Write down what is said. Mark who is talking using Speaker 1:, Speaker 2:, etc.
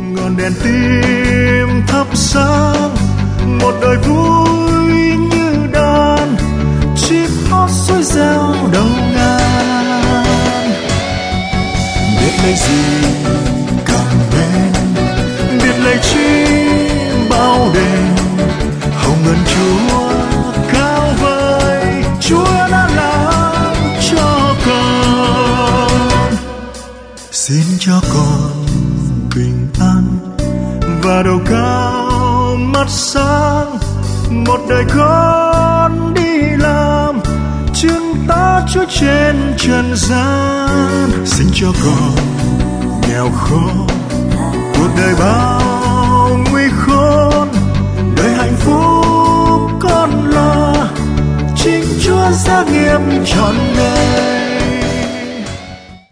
Speaker 1: ngọn đèn tim thắp sáng một đời vui như đàn chim hót xuôi reo đầu ngàn. Biết lấy gì càng bên, biết lấy chi bao đêm, hồng ơn Chúa cao vời, Chúa đã làm cho con. Xin cho con bình an và đầu cao mắt sáng, một đời con đi làm chứng tá Chúa trên trần gian. Xin cho con nghèo khó cuộc đời bao nguy khốn, đời hạnh phúc con lo chính Chúa gia nghiêm trọn đời.